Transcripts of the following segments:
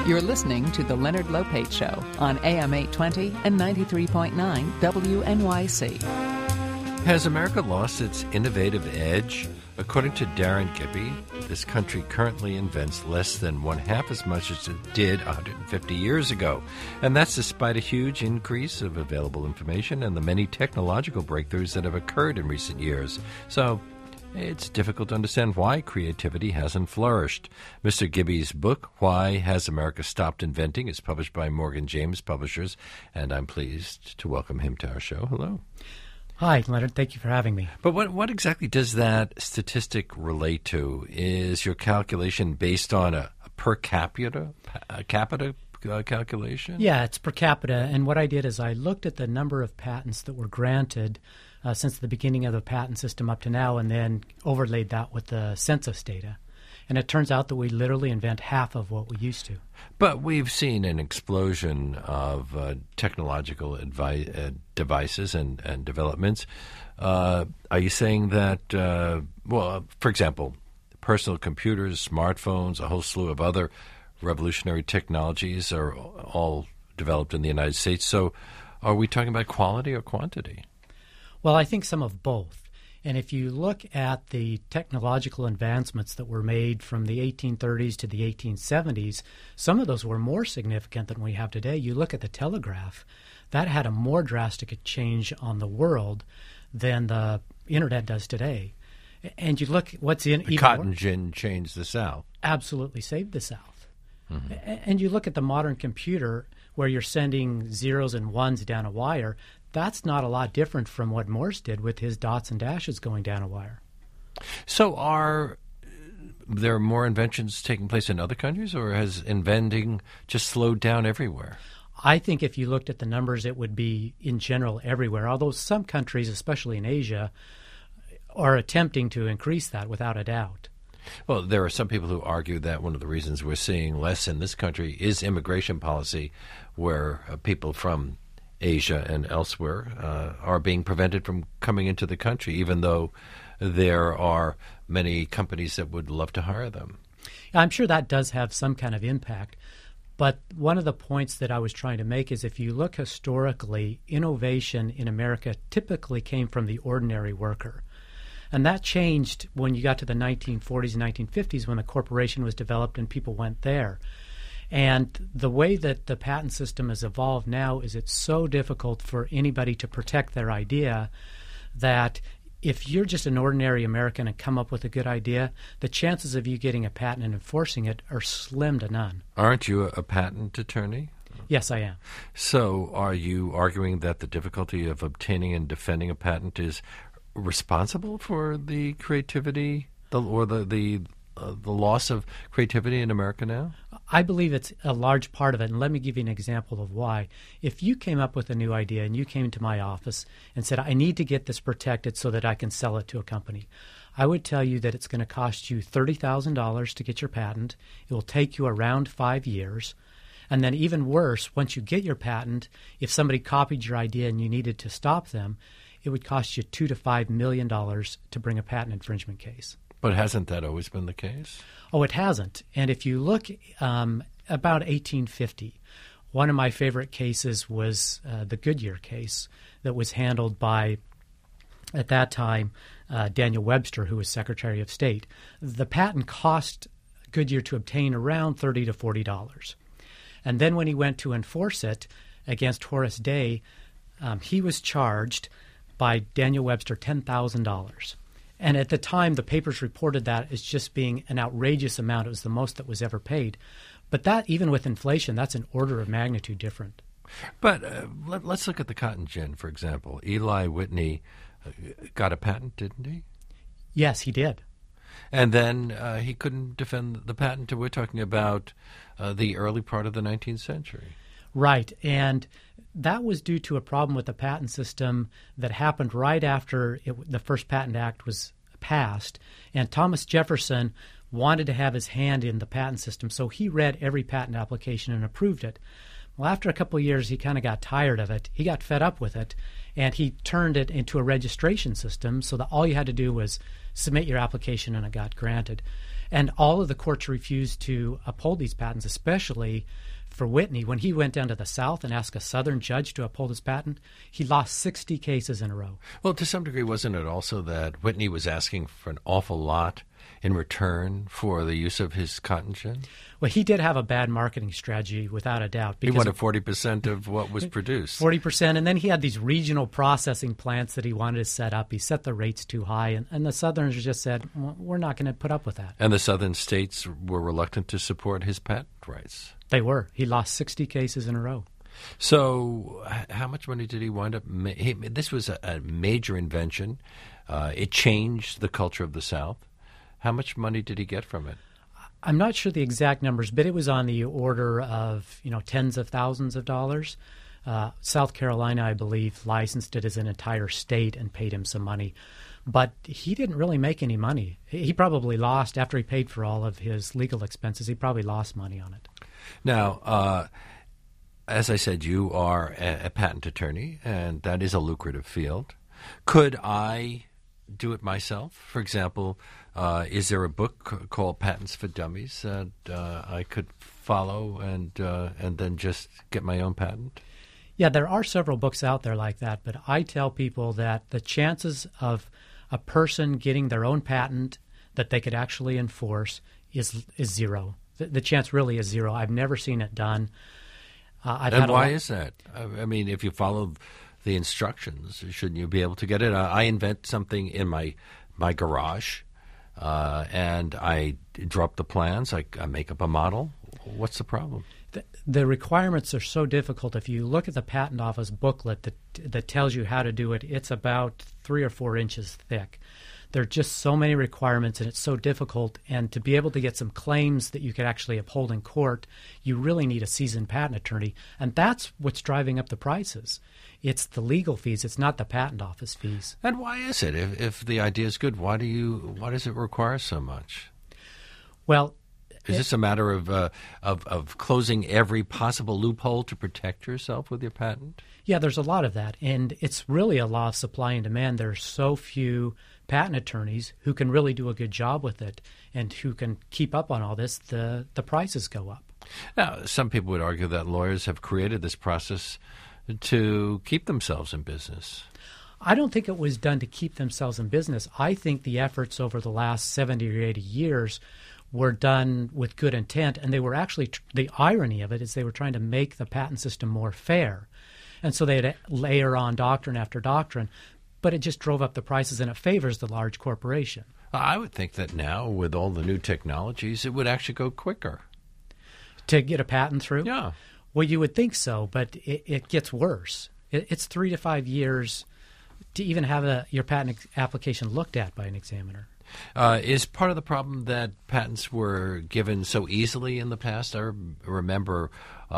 You're listening to The Leonard Lopate Show on AM 820 and 93.9 WNYC. Has America lost its innovative edge? According to Darren Gibby, this country currently invents less than one-half as much as it did 150 years ago. And that's despite a huge increase of available information and the many technological breakthroughs that have occurred in recent years. So it's difficult to understand why creativity hasn't flourished. Mr. Gibby's book, Why Has America Stopped Inventing, is published by Morgan James Publishers, and I'm pleased to welcome him to our show. Hello. Hi, Leonard. Thank you for having me. But what exactly does that statistic relate to? Is your calculation based on a per capita calculation? Yeah, it's per capita. And what I did is I looked at the number of patents that were granted since the beginning of the patent system up to now, and then overlaid that with the census data. And it turns out that we literally invent half of what we used to. But we've seen an explosion of technological devices and developments. Are you saying that, for example, personal computers, smartphones, a whole slew of other revolutionary technologies are all developed in the United States. So are we talking about quality or quantity? Well, I think some of both. And if you look at the technological advancements that were made from the 1830s to the 1870s, some of those were more significant than we have today. You look at the telegraph, that had a more drastic change on the world than the Internet does today. And you look what's in the cotton gin changed the South. Absolutely saved the South. Mm-hmm. And you look at the modern computer where you're sending zeros and ones down a wire. That's not a lot different from what Morse did with his dots and dashes going down a wire. So are there more inventions taking place in other countries, or has inventing just slowed down everywhere? I think if you looked at the numbers, it would be in general everywhere, although some countries, especially in Asia, are attempting to increase that without a doubt. Well, there are some people who argue that one of the reasons we're seeing less in this country is immigration policy, where people from Asia and elsewhere are being prevented from coming into the country, even though there are many companies that would love to hire them. I'm sure that does have some kind of impact. But one of the points that I was trying to make is if you look historically, innovation in America typically came from the ordinary worker. And that changed when you got to the 1940s and 1950s when the corporation was developed and people went there. And the way that the patent system has evolved now is it's so difficult for anybody to protect their idea that if you're just an ordinary American and come up with a good idea, the chances of you getting a patent and enforcing it are slim to none. Aren't you a patent attorney? Yes, I am. So are you arguing that the difficulty of obtaining and defending a patent is responsible for the creativity or the loss of creativity in America now? I believe it's a large part of it, and let me give you an example of why. If you came up with a new idea and you came to my office and said, I need to get this protected so that I can sell it to a company, I would tell you that it's going to cost you $30,000 to get your patent. It will take you around 5 years. And then even worse, once you get your patent, if somebody copied your idea and you needed to stop them, it would cost you $2 to $5 million to bring a patent infringement case. But hasn't that always been the case? Oh, it hasn't. And if you look about 1850, one of my favorite cases was the Goodyear case that was handled by, at that time, Daniel Webster, who was Secretary of State. The patent cost Goodyear to obtain around $30 to $40. And then when he went to enforce it against Horace Day, he was charged by Daniel Webster $10,000. And at the time, the papers reported that as just being an outrageous amount. It was the most that was ever paid. But that, even with inflation, that's an order of magnitude different. But let's look at the cotton gin, for example. Eli Whitney got a patent, didn't he? Yes, he did. And then he couldn't defend the patent. We're talking about the early part of the 19th century. Right. And that was due to a problem with the patent system that happened right after the first Patent Act was passed. And Thomas Jefferson wanted to have his hand in the patent system, so he read every patent application and approved it. Well, after a couple of years, he kind of got tired of it. He got fed up with it, and he turned it into a registration system so that all you had to do was submit your application and it got granted. And all of the courts refused to uphold these patents, especially for Whitney. When he went down to the South and asked a Southern judge to uphold his patent, he lost 60 cases in a row. Well, to some degree, wasn't it also that Whitney was asking for an awful lot in return for the use of his cotton gin? Well, he did have a bad marketing strategy, without a doubt. He wanted 40% of what was produced. 40%, and then he had these regional processing plants that he wanted to set up. He set the rates too high, and the Southerners just said, well, we're not going to put up with that. And the Southern states were reluctant to support his patent rights. They were. He lost 60 cases in a row. So how much money did he wind up this was a major invention. It changed the culture of the South. How much money did he get from it? I'm not sure the exact numbers, but it was on the order of, tens of thousands of dollars. South Carolina, I believe, licensed it as an entire state and paid him some money. But he didn't really make any money. He probably lost, after he paid for all of his legal expenses, he probably lost money on it. Now, as I said, you are a patent attorney, and that is a lucrative field. Could I do it myself? For example, is there a book called Patents for Dummies that I could follow and then just get my own patent? Yeah, there are several books out there like that, but I tell people that the chances of a person getting their own patent that they could actually enforce is zero. The chance really is zero. I've never seen it done. And why is that? I mean, if you follow the instructions, shouldn't you be able to get it? I invent something in my garage, and I draw up the plans. I make up a model. What's the problem? The requirements are so difficult. If you look at the Patent Office booklet that tells you how to do it, it's about 3 or 4 inches thick. There are just so many requirements, and it's so difficult. And to be able to get some claims that you could actually uphold in court, you really need a seasoned patent attorney. And that's what's driving up the prices. It's the legal fees. It's not the Patent Office fees. And why is it? If the idea is good, why does it require so much? Well, is this a matter of closing every possible loophole to protect yourself with your patent? Yeah, there's a lot of that. And it's really a law of supply and demand. There are so few patent attorneys who can really do a good job with it and who can keep up on all this. The prices go up. Now, some people would argue that lawyers have created this process to keep themselves in business. I don't think it was done to keep themselves in business. I think the efforts over the last 70 or 80 years were done with good intent, and they were actually the irony of it is they were trying to make the patent system more fair. And so they'd layer on doctrine after doctrine, but it just drove up the prices, and it favors the large corporation. I would think that now, with all the new technologies, it would actually go quicker. To get a patent through? Yeah. Well, you would think so, but it gets worse. It's 3 to 5 years to even have your patent application looked at by an examiner. Is part of the problem that patents were given so easily in the past? I remember,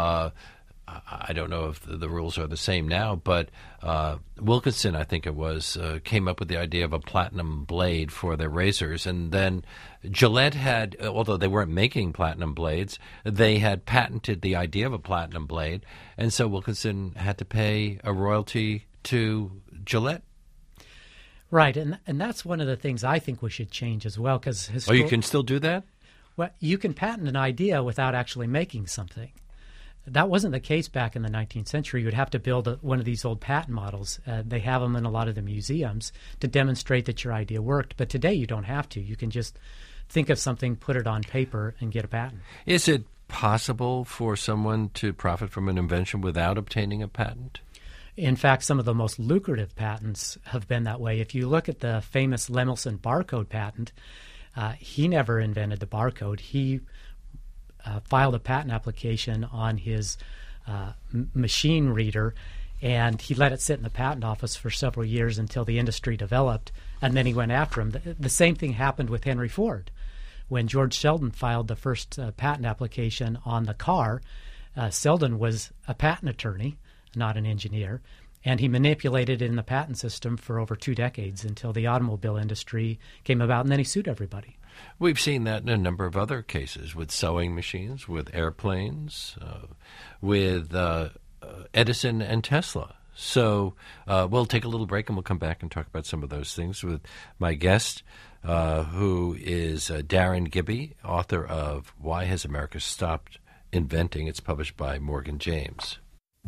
I don't know if the rules are the same now, but Wilkinson, I think it was, came up with the idea of a platinum blade for their razors. And then Gillette had, although they weren't making platinum blades, they had patented the idea of a platinum blade. And so Wilkinson had to pay a royalty to Gillette. Right, and that's one of the things I think we should change as well. You can still do that? Well, you can patent an idea without actually making something. That wasn't the case back in the 19th century. You would have to build one of these old patent models. They have them in a lot of the museums to demonstrate that your idea worked. But today you don't have to. You can just think of something, put it on paper, and get a patent. Is it possible for someone to profit from an invention without obtaining a patent? In fact, some of the most lucrative patents have been that way. If you look at the famous Lemelson barcode patent, he never invented the barcode. He filed a patent application on his machine reader, and he let it sit in the patent office for several years until the industry developed, and then he went after him. The same thing happened with Henry Ford. When George Selden filed the first patent application on the car, Selden was a patent attorney, not an engineer, and he manipulated it in the patent system for over 2 decades until the automobile industry came about, and then he sued everybody. We've seen that in a number of other cases, with sewing machines, with airplanes, with Edison and Tesla. So we'll take a little break, and we'll come back and talk about some of those things with my guest, who is Darren Gibby, author of Why Has America Stopped Inventing? It's published by Morgan James.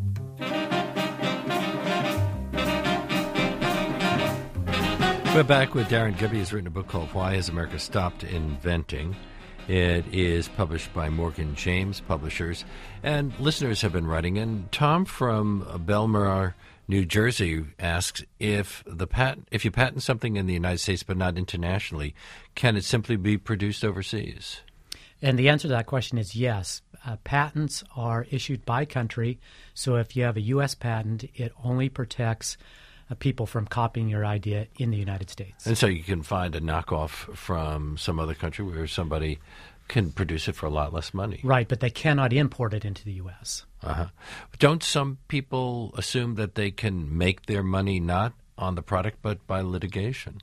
We're back with Darren Gibby. He's written a book called Why Has America Stopped Inventing? It is published by Morgan James Publishers. And listeners have been writing in. Tom from Belmar, New Jersey asks, if you patent something in the United States but not internationally, can it simply be produced overseas? And the answer to that question is yes. Patents are issued by country, so if you have a U.S. patent, it only protects people from copying your idea in the United States. And so you can find a knockoff from some other country where somebody can produce it for a lot less money. Right, but they cannot import it into the U.S. Don't some people assume that they can make their money not on the product but by litigation?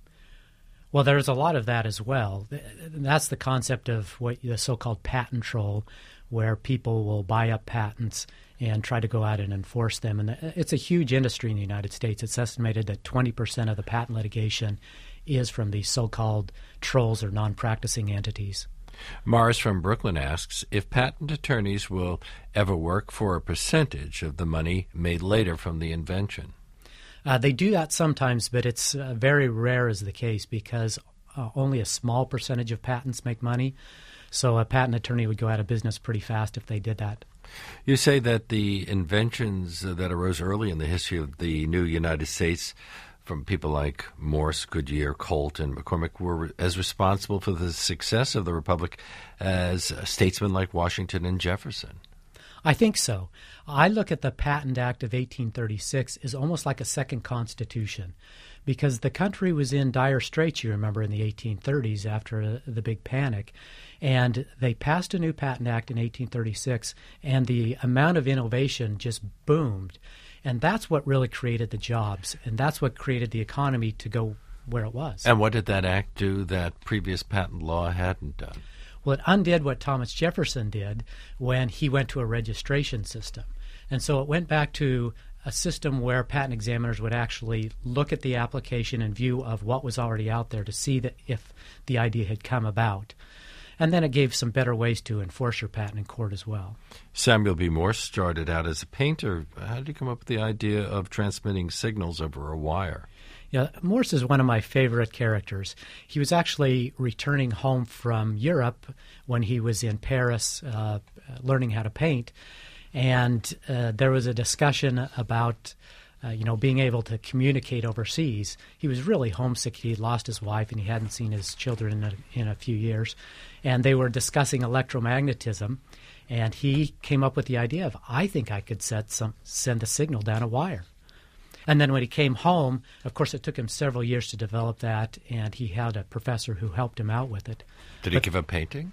Well, there's a lot of that as well. That's the concept of what the so-called patent troll, where people will buy up patents and try to go out and enforce them. And it's a huge industry in the United States. It's estimated that 20% of the patent litigation is from these so-called trolls or non-practicing entities. Morris from Brooklyn asks if patent attorneys will ever work for a percentage of the money made later from the invention. They do that sometimes, but it's very rare is the case because only a small percentage of patents make money. So a patent attorney would go out of business pretty fast if they did that. You say that the inventions that arose early in the history of the new United States from people like Morse, Goodyear, Colt, and McCormick were as responsible for the success of the Republic as statesmen like Washington and Jefferson. I think so. I look at the Patent Act of 1836 as almost like a second constitution because the country was in dire straits, you remember, in the 1830s after the big panic. And they passed a new Patent Act in 1836, and the amount of innovation just boomed. And that's what really created the jobs, and that's what created the economy to go where it was. And what did that act do that previous patent law hadn't done? Well, it undid what Thomas Jefferson did when he went to a registration system. And so it went back to a system where patent examiners would actually look at the application in view of what was already out there to see that if the idea had come about. And then it gave some better ways to enforce your patent in court as well. Samuel B. Morse started out as a painter. How did he come up with the idea of transmitting signals over a wire? Yeah, Morse is one of my favorite characters. He was actually returning home from Europe when he was in Paris learning how to paint. And there was a discussion about being able to communicate overseas. He was really homesick. He had lost his wife and he hadn't seen his children in a few years. And they were discussing electromagnetism. And he came up with the idea of, I think I could send a signal down a wire. And then when he came home, of course, it took him several years to develop that, and he had a professor who helped him out with it. Did he give up painting?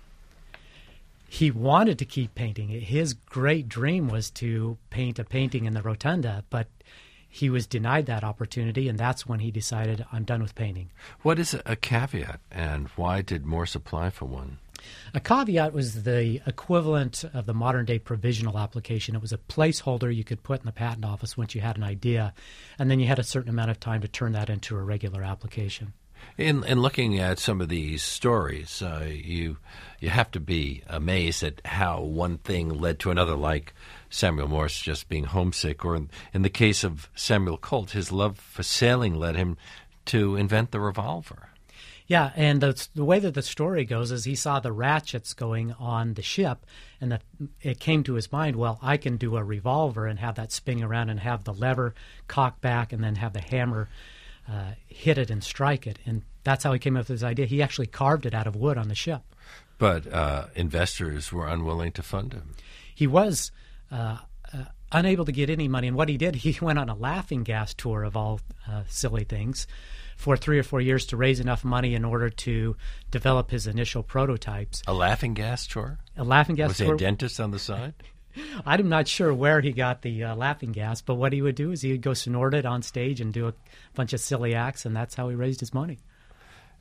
He wanted to keep painting. His great dream was to paint a painting in the Rotunda, but he was denied that opportunity, and that's when he decided, I'm done with painting. What is a caveat, and why did Morse apply for one? A caveat was the equivalent of the modern-day provisional application. It was a placeholder you could put in the patent office once you had an idea, and then you had a certain amount of time to turn that into a regular application. In looking at some of these stories, you have to be amazed at how one thing led to another, like Samuel Morse just being homesick, or in the case of Samuel Colt, his love for sailing led him to invent the revolver. Yeah, and the way that the story goes is he saw the ratchets going on the ship, and it came to his mind, well, I can do a revolver and have that spinning around and have the lever cock back and then have the hammer hit it and strike it. And that's how he came up with his idea. He actually carved it out of wood on the ship. But investors were unwilling to fund him. He was unable to get any money. And what he did, he went on a laughing gas tour of all silly things for 3 or 4 years to raise enough money in order to develop his initial prototypes. A laughing gas tour? A laughing gas tour. Was he a dentist on the side? I'm not sure where he got the laughing gas, but what he would do is he would go snort it on stage and do a bunch of silly acts, and that's how he raised his money.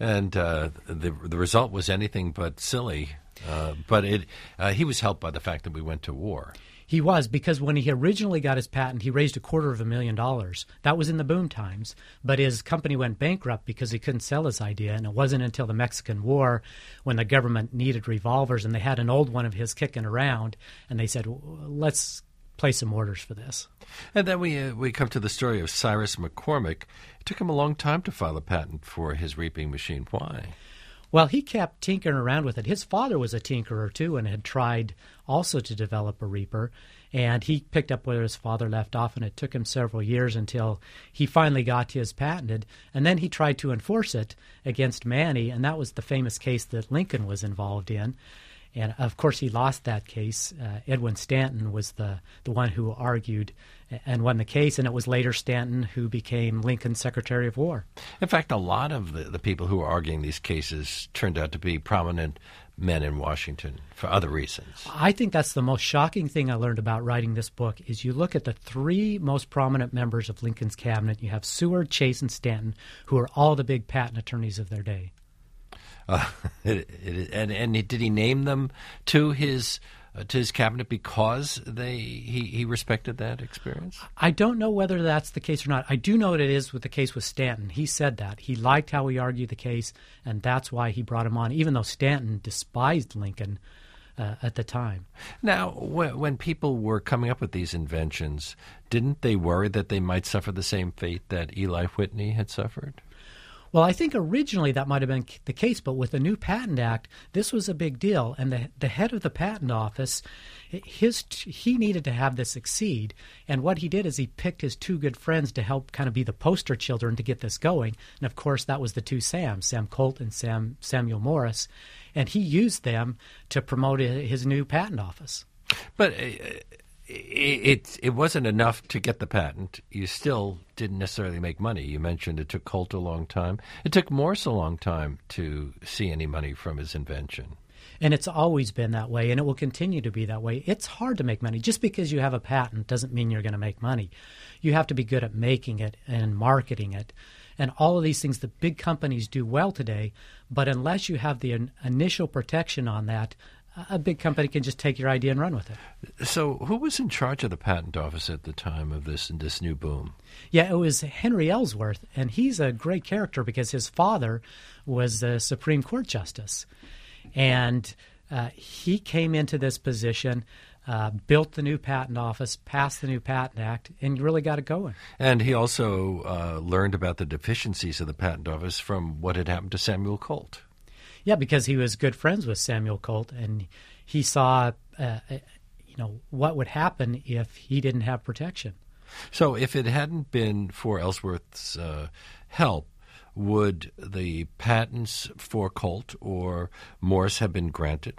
And the result was anything but silly. But he was helped by the fact that we went to war. He was, because when he originally got his patent, he raised $250,000. That was in the boom times. But his company went bankrupt because he couldn't sell his idea. And it wasn't until the Mexican War when the government needed revolvers and they had an old one of his kicking around. And they said, let's place some orders for this. And then we come to the story of Cyrus McCormick. It took him a long time to file a patent for his reaping machine. Why? Well, he kept tinkering around with it. His father was a tinkerer, too, and had tried also to develop a reaper. And he picked up where his father left off, and it took him several years until he finally got his patented. And then he tried to enforce it against Manny, and that was the famous case that Lincoln was involved in. And, of course, he lost that case. Edwin Stanton was the one who argued and won the case, and it was later Stanton who became Lincoln's Secretary of War. In fact, a lot of the people who were arguing these cases turned out to be prominent men in Washington for other reasons. I think that's the most shocking thing I learned about writing this book is you look at the three most prominent members of Lincoln's cabinet. You have Seward, Chase, and Stanton, who are all the big patent attorneys of their day. And did he name them to his cabinet because he respected that experience? I don't know whether that's the case or not. I do know what it is with the case with Stanton. He said that. He liked how he argued the case, and that's why he brought him on, even though Stanton despised Lincoln at the time. Now, when people were coming up with these inventions, didn't they worry that they might suffer the same fate that Eli Whitney had suffered? Well, I think originally that might have been the case, but with the new Patent Act, this was a big deal. And the head of the Patent Office, he needed to have this succeed. And what he did is he picked his two good friends to help kind of be the poster children to get this going. And, of course, that was the two Sams, Sam Colt and Samuel Morse. And he used them to promote his new patent office. But it wasn't enough to get the patent. You still didn't necessarily make money. You mentioned it took Colt a long time. It took Morse a long time to see any money from his invention. And it's always been that way, and it will continue to be that way. It's hard to make money. Just because you have a patent doesn't mean you're going to make money. You have to be good at making it and marketing it. And all of these things that big companies do well today, but unless you have the initial protection on that, a big company can just take your idea and run with it. So who was in charge of the patent office at the time of this new boom? Yeah, it was Henry Ellsworth, and he's a great character because his father was the Supreme Court justice. And he came into this position, built the new patent office, passed the new Patent Act, and really got it going. And he also learned about the deficiencies of the patent office from what had happened to Samuel Colt. Yeah, because he was good friends with Samuel Colt, and he saw, what would happen if he didn't have protection. So if it hadn't been for Ellsworth's help, would the patents for Colt or Morse have been granted?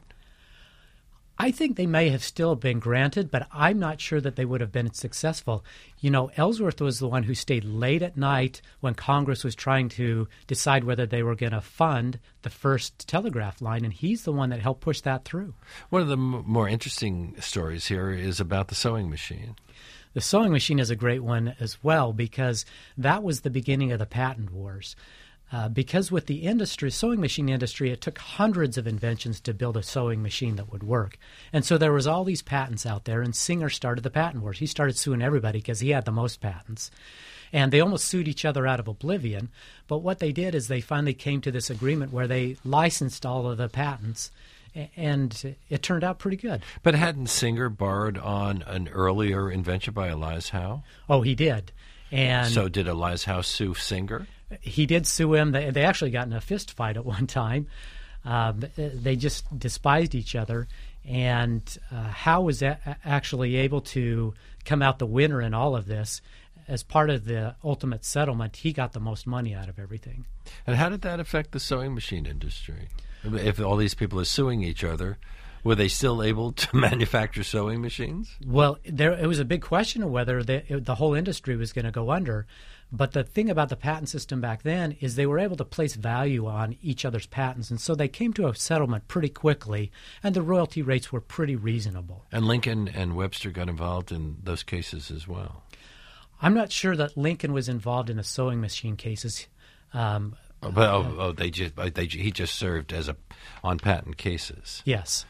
I think they may have still been granted, but I'm not sure that they would have been successful. You know, Ellsworth was the one who stayed late at night when Congress was trying to decide whether they were going to fund the first telegraph line, and he's the one that helped push that through. One of the more interesting stories here is about the sewing machine. The sewing machine is a great one as well because that was the beginning of the patent wars. Because with the sewing machine industry, it took hundreds of inventions to build a sewing machine that would work. And so there was all these patents out there, and Singer started the patent wars. He started suing everybody because he had the most patents. And they almost sued each other out of oblivion. But what they did is they finally came to this agreement where they licensed all of the patents, and it turned out pretty good. But hadn't Singer borrowed on an earlier invention by Elias Howe? Oh, he did. And so did Elias Howe sue Singer? He did sue him. They actually got in a fist fight at one time. They just despised each other. And Howe was actually able to come out the winner in all of this. As part of the ultimate settlement, he got the most money out of everything. And how did that affect the sewing machine industry? If all these people are suing each other, were they still able to manufacture sewing machines? Well, it was a big question of whether the whole industry was going to go under. But the thing about the patent system back then is they were able to place value on each other's patents. And so they came to a settlement pretty quickly, and the royalty rates were pretty reasonable. And Lincoln and Webster got involved in those cases as well. I'm not sure that Lincoln was involved in the sewing machine cases. He just served as on patent cases. Yes.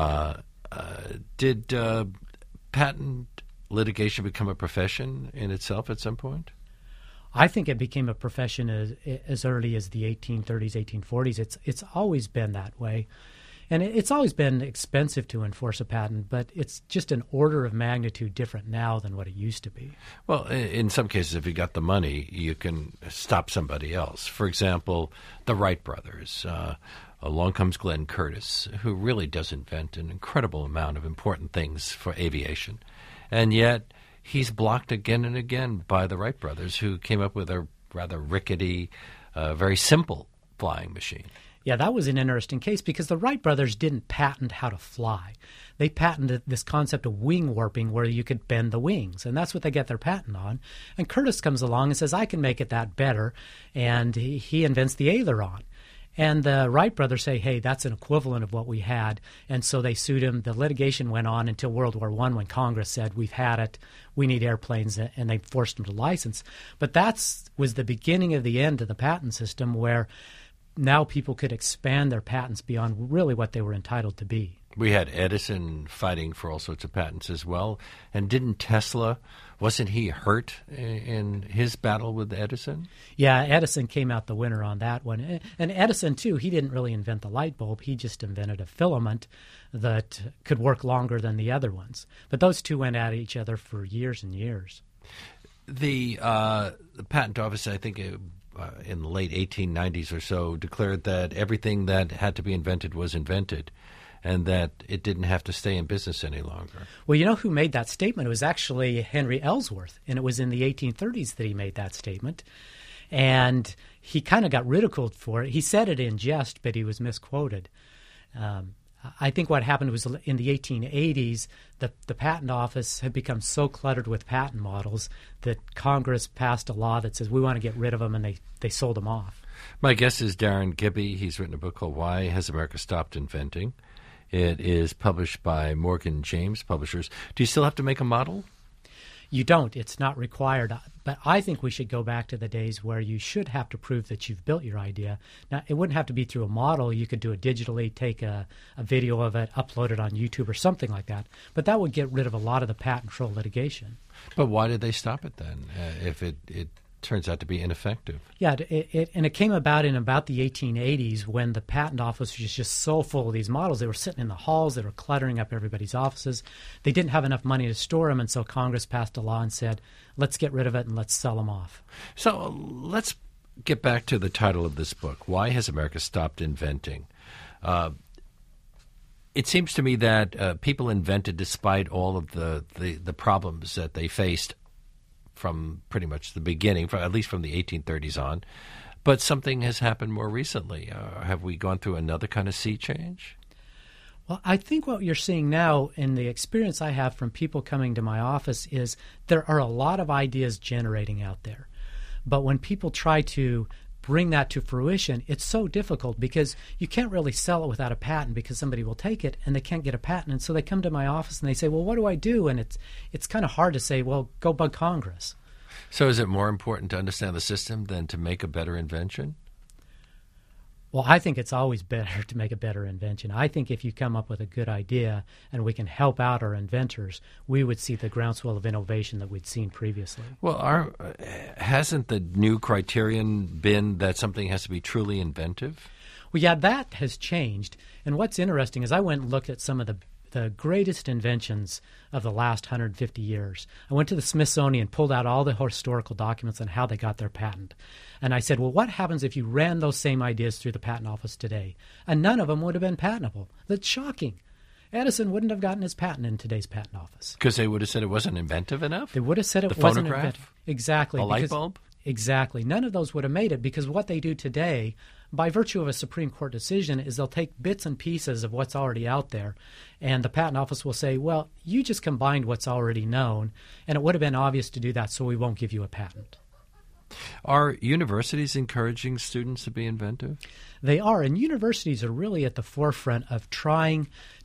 Did patent litigation become a profession in itself at some point? I think it became a profession as early as the 1830s, 1840s. It's always been that way. And it's always been expensive to enforce a patent, but it's just an order of magnitude different now than what it used to be. Well, in some cases, if you got the money, you can stop somebody else. For example, the Wright brothers. Along comes Glenn Curtiss, who really does invent an incredible amount of important things for aviation. And yet he's blocked again and again by the Wright brothers, who came up with a rather rickety, very simple flying machine. Yeah, that was an interesting case because the Wright brothers didn't patent how to fly. They patented this concept of wing warping where you could bend the wings, and that's what they get their patent on. And Curtiss comes along and says, I can make it that better, and he invents the aileron. And the Wright brothers say, hey, that's an equivalent of what we had. And so they sued him. The litigation went on until World War I when Congress said, we've had it, we need airplanes, and they forced him to license. But that was the beginning of the end of the patent system where now people could expand their patents beyond really what they were entitled to be. We had Edison fighting for all sorts of patents as well. And didn't Tesla, wasn't he hurt in his battle with Edison? Yeah, Edison came out the winner on that one. And Edison, too, he didn't really invent the light bulb. He just invented a filament that could work longer than the other ones. But those two went at each other for years and years. The patent office, I think, in the late 1890s or so, declared that everything that had to be invented was invented and that it didn't have to stay in business any longer. Well, you know who made that statement? It was actually Henry Ellsworth, and it was in the 1830s that he made that statement. And he kind of got ridiculed for it. He said it in jest, but he was misquoted. I think what happened was in the 1880s, the patent office had become so cluttered with patent models that Congress passed a law that says we want to get rid of them, and they sold them off. My guest is Darren Gibby. He's written a book called Why Has America Stopped Inventing? It is published by Morgan James Publishers. Do you still have to make a model? You don't. It's not required. But I think we should go back to the days where you should have to prove that you've built your idea. Now, it wouldn't have to be through a model. You could do it digitally, take a video of it, upload it on YouTube or something like that. But that would get rid of a lot of the patent troll litigation. But why did they stop it then, if it turns out to be ineffective? Yeah, it came about in about the 1880s when the patent office was just so full of these models. They were sitting in the halls. They were cluttering up everybody's offices. They didn't have enough money to store them, and so Congress passed a law and said, let's get rid of it and let's sell them off. So let's get back to the title of this book, Why Has America Stopped Inventing? It seems to me that people invented despite all of the problems that they faced from pretty much the beginning, at least from the 1830s on. But something has happened more recently. Have we gone through another kind of sea change? Well, I think what you're seeing now in the experience I have from people coming to my office is there are a lot of ideas generating out there. But when people try to bring that to fruition, it's so difficult because you can't really sell it without a patent because somebody will take it and they can't get a patent. And so they come to my office and they say, well, what do I do? And it's kind of hard to say, well, go bug Congress. So is it more important to understand the system than to make a better invention? Well, I think it's always better to make a better invention. I think if you come up with a good idea and we can help out our inventors, we would see the groundswell of innovation that we'd seen previously. Well, hasn't the new criterion been that something has to be truly inventive? Well, yeah, that has changed. And what's interesting is I went and looked at some of the greatest inventions of the last 150 years. I went to the Smithsonian, pulled out all the historical documents on how they got their patent. And I said, well, what happens if you ran those same ideas through the patent office today? And none of them would have been patentable. That's shocking. Edison wouldn't have gotten his patent in today's patent office. Because they would have said it wasn't inventive enough? They would have said it the wasn't phonograph? inventive. Exactly. A light bulb? Exactly. None of those would have made it because what they do today, by virtue of a Supreme Court decision, is they'll take bits and pieces of what's already out there, and the patent office will say, well, you just combined what's already known, and it would have been obvious to do that, so we won't give you a patent. Are universities encouraging students to be inventive? They are, and universities are really at the forefront of trying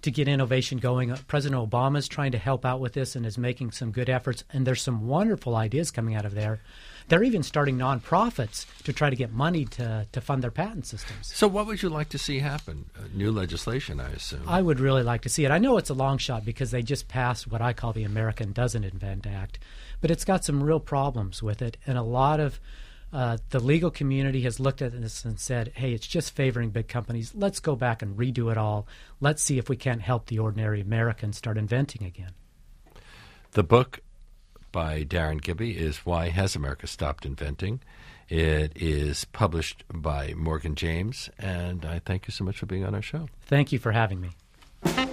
to get innovation going. President Obama is trying to help out with this and is making some good efforts, and there's some wonderful ideas coming out of there. They're even starting nonprofits to try to get money to fund their patent systems. So what would you like to see happen? New legislation, I assume. I would really like to see it. I know it's a long shot because they just passed what I call the American Doesn't Invent Act, but it's got some real problems with it, and a lot of the legal community has looked at this and said, hey, it's just favoring big companies. Let's go back and redo it all. Let's see if we can't help the ordinary American start inventing again. The book by Darren Gibby is Why Has America Stopped Inventing? It is published by Morgan James, and I thank you so much for being on our show. Thank you for having me.